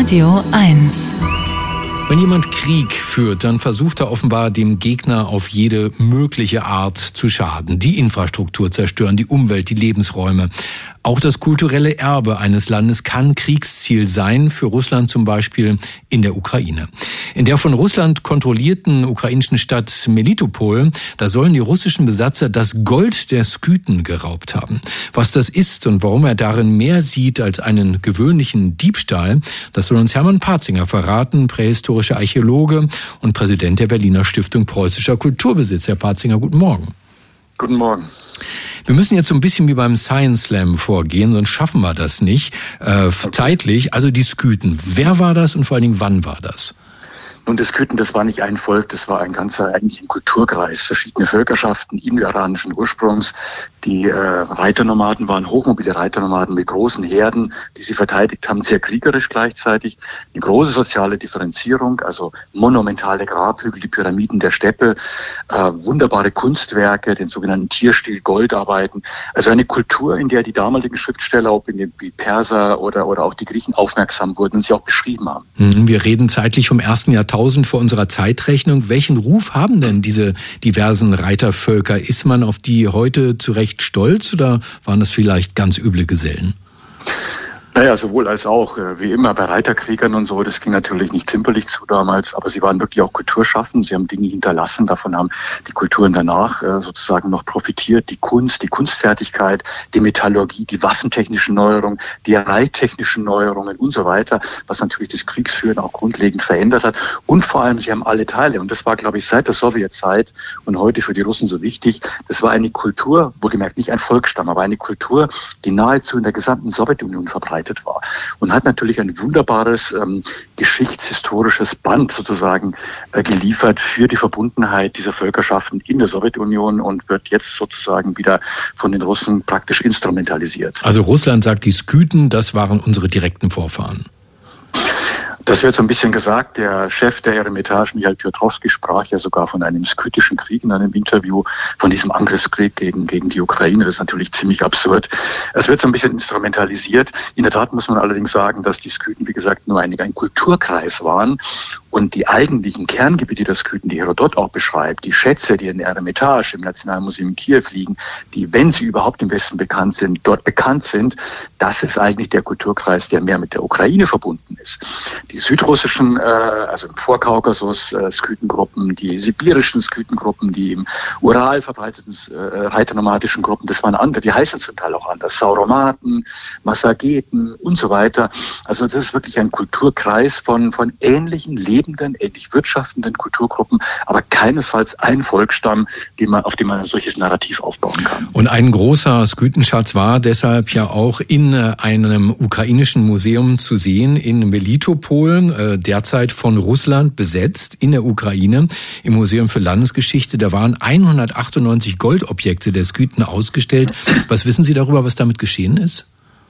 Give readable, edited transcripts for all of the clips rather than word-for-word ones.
Radio 1. Wenn jemand Krieg führt, dann versucht er offenbar dem Gegner auf jede mögliche Art zu schaden. Die Infrastruktur zerstören, die Umwelt, die Lebensräume. Auch das kulturelle Erbe eines Landes kann Kriegsziel sein, für Russland zum Beispiel in der Ukraine. In der von Russland kontrollierten ukrainischen Stadt Melitopol, da sollen die russischen Besatzer das Gold der Skythen geraubt haben. Was das ist und warum er darin mehr sieht als einen gewöhnlichen Diebstahl, das soll uns Hermann Patzinger verraten, prähistorischer Archäologe und Präsident der Berliner Stiftung Preußischer Kulturbesitz. Herr Patzinger, guten Morgen. Guten Morgen. Wir müssen jetzt so ein bisschen wie beim Science Slam vorgehen, sonst schaffen wir das nicht zeitlich. Also die Skythen, wer war das und vor allen Dingen wann war das? Nun, die Skythen, das war nicht ein Volk, das war eigentlich ein Kulturkreis, verschiedene Völkerschaften indo-iranischen Ursprungs. Die Reiternomaden waren hochmobile Reiternomaden mit großen Herden, die sie verteidigt haben, sehr kriegerisch gleichzeitig. Eine große soziale Differenzierung, also monumentale Grabhügel, die Pyramiden der Steppe, wunderbare Kunstwerke, den sogenannten Tierstil, Goldarbeiten. Also eine Kultur, in der die damaligen Schriftsteller, ob die Perser oder auch die Griechen aufmerksam wurden und sie auch beschrieben haben. Wir reden zeitlich vom 1. Jahrtausend vor unserer Zeitrechnung. Welchen Ruf haben denn diese diversen Reitervölker? Ist man auf die heute zu Recht stolz oder waren das vielleicht ganz üble Gesellen? Naja, sowohl als auch, wie immer bei Reiterkriegern und so, das ging natürlich nicht zimperlich zu damals, aber sie waren wirklich auch kulturschaffend, sie haben Dinge hinterlassen, davon haben die Kulturen danach sozusagen noch profitiert, die Kunst, die Kunstfertigkeit, die Metallurgie, die waffentechnischen Neuerungen, die reittechnischen Neuerungen und so weiter, was natürlich das Kriegsführen auch grundlegend verändert hat und vor allem, sie haben alle Teile und das war, glaube ich, seit der Sowjetzeit und heute für die Russen so wichtig, das war eine Kultur, wohlgemerkt nicht ein Volksstamm, aber eine Kultur, die nahezu in der gesamten Sowjetunion verbreitet war und hat natürlich ein wunderbares geschichtshistorisches Band sozusagen geliefert für die Verbundenheit dieser Völkerschaften in der Sowjetunion und wird jetzt sozusagen wieder von den Russen praktisch instrumentalisiert. Also Russland sagt, die Skythen, das waren unsere direkten Vorfahren. Das wird so ein bisschen gesagt. Der Chef der Eremitage, Michail Piotrowski, sprach ja sogar von einem skythischen Krieg in einem Interview, von diesem Angriffskrieg gegen die Ukraine. Das ist natürlich ziemlich absurd. Es wird so ein bisschen instrumentalisiert. In der Tat muss man allerdings sagen, dass die Skythen, wie gesagt, nur ein Kulturkreis waren. Und die eigentlichen Kerngebiete der Skythen, die Herodot auch beschreibt, die Schätze, die in der Eremitage im Nationalmuseum in Kiew liegen, die, wenn sie überhaupt im Westen bekannt sind, dort bekannt sind, das ist eigentlich der Kulturkreis, der mehr mit der Ukraine verbunden ist. Die südrussischen, also im Vorkaukasus, Skythengruppen, die sibirischen Skythengruppen, die im Ural verbreiteten reiternomadischen Gruppen, das waren andere, die heißen zum Teil auch anders, Sauromaten, Massageten und so weiter. Also das ist wirklich ein Kulturkreis von ähnlichen lebenden, ähnlich wirtschaftenden Kulturgruppen, aber keinesfalls ein Volksstamm, auf dem man ein solches Narrativ aufbauen kann. Und ein großer Skythenschatz war deshalb ja auch in einem ukrainischen Museum zu sehen, in Melitopol, derzeit von Russland besetzt, in der Ukraine, im Museum für Landesgeschichte. Da waren 198 Goldobjekte der Skythen ausgestellt. Was wissen Sie darüber, was damit geschehen ist?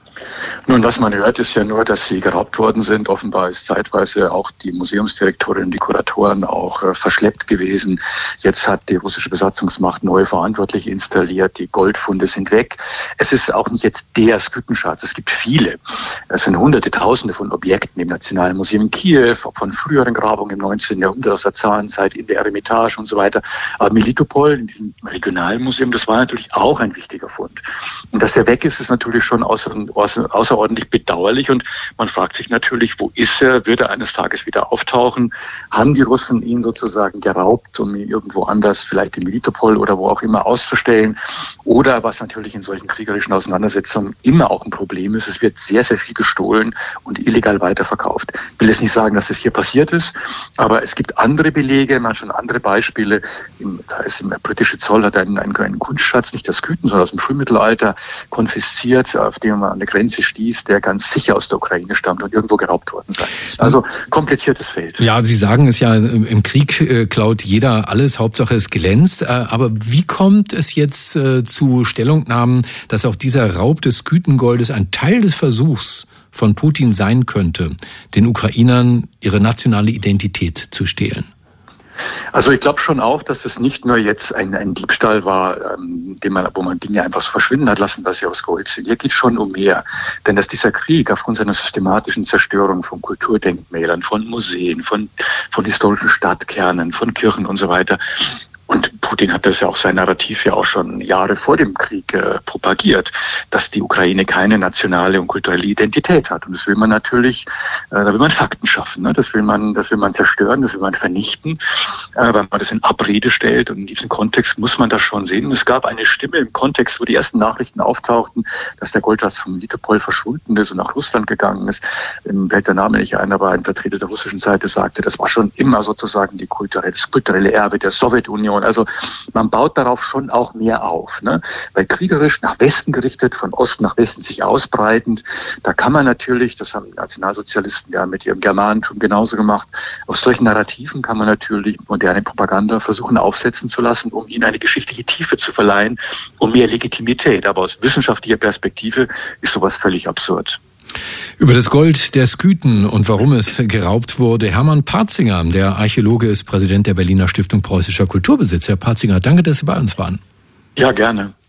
Nun, was man hört, ist ja nur, dass sie geraubt worden sind. Offenbar ist zeitweise auch die Museumsdirektorin und die Kuratoren auch verschleppt gewesen. Jetzt hat die russische Besatzungsmacht neue Verantwortliche installiert. Die Goldfunde sind weg. Es ist auch nicht jetzt der Skythenschatz. Es gibt viele. Es sind Hunderte, Tausende von Objekten im Nationalen Museum in Kiew, von früheren Grabungen im 19. Jahrhundert, aus der Zarenzeit, in der Eremitage und so weiter. Aber Melitopol, in diesem Regionalmuseum, das war natürlich auch ein wichtiger Fund. Und dass der weg ist, ist natürlich schon außerordentlich bedauerlich und man fragt sich natürlich, wo ist er? Wird er eines Tages wieder auftauchen? Haben die Russen ihn sozusagen geraubt, um ihn irgendwo anders, vielleicht in Melitopol oder wo auch immer auszustellen? Oder was natürlich in solchen kriegerischen Auseinandersetzungen immer auch ein Problem ist, es wird sehr, sehr viel gestohlen und illegal weiterverkauft. Ich will jetzt nicht sagen, dass das hier passiert ist, aber es gibt andere Belege, man hat schon andere Beispiele. Der britische Zoll hat einen Kunstschatz, nicht der Skythen, sondern aus dem Frühmittelalter, konfisziert, auf dem man an der Grenze stieß, der ganz sicher aus der Ukraine stammt und irgendwo geraubt worden sein muss. Also kompliziertes Feld. Ja, Sie sagen es ja, im Krieg klaut jeder alles, Hauptsache es glänzt. Aber wie kommt es jetzt zu Stellungnahmen, dass auch dieser Raub des Skythengoldes ein Teil des Versuchs von Putin sein könnte, den Ukrainern ihre nationale Identität zu stehlen? Also ich glaube schon auch, dass es nicht nur jetzt ein Diebstahl war, wo man Dinge einfach so verschwinden hat lassen, weil sie aus Gold sind. Hier geht es schon um mehr. Denn dass dieser Krieg aufgrund seiner systematischen Zerstörung von Kulturdenkmälern, von Museen, von historischen Stadtkernen, von Kirchen und so weiter. Und Putin hat das ja auch sein Narrativ ja auch schon Jahre vor dem Krieg propagiert, dass die Ukraine keine nationale und kulturelle Identität hat. Und das will man natürlich, da will man Fakten schaffen, ne? Das will man zerstören, das will man vernichten, weil man das in Abrede stellt. Und in diesem Kontext muss man das schon sehen. Und es gab eine Stimme im Kontext, wo die ersten Nachrichten auftauchten, dass der Goldschatz von Melitopol verschwunden ist und nach Russland gegangen ist. Im fällt der Name nicht ein, aber ein Vertreter der russischen Seite sagte, das war schon immer sozusagen das kulturelle Erbe der Sowjetunion. Also man baut darauf schon auch mehr auf, ne? Weil kriegerisch nach Westen gerichtet, von Osten nach Westen sich ausbreitend, da kann man natürlich, das haben die Nationalsozialisten ja mit ihrem Germanentum genauso gemacht, auf solchen Narrativen kann man natürlich moderne Propaganda versuchen aufsetzen zu lassen, um ihnen eine geschichtliche Tiefe zu verleihen, um mehr Legitimität. Aber aus wissenschaftlicher Perspektive ist sowas völlig absurd. Über das Gold der Skythen und warum es geraubt wurde. Hermann Partzinger, der Archäologe, ist Präsident der Berliner Stiftung Preußischer Kulturbesitz. Herr Partzinger, danke, dass Sie bei uns waren. Ja, gerne.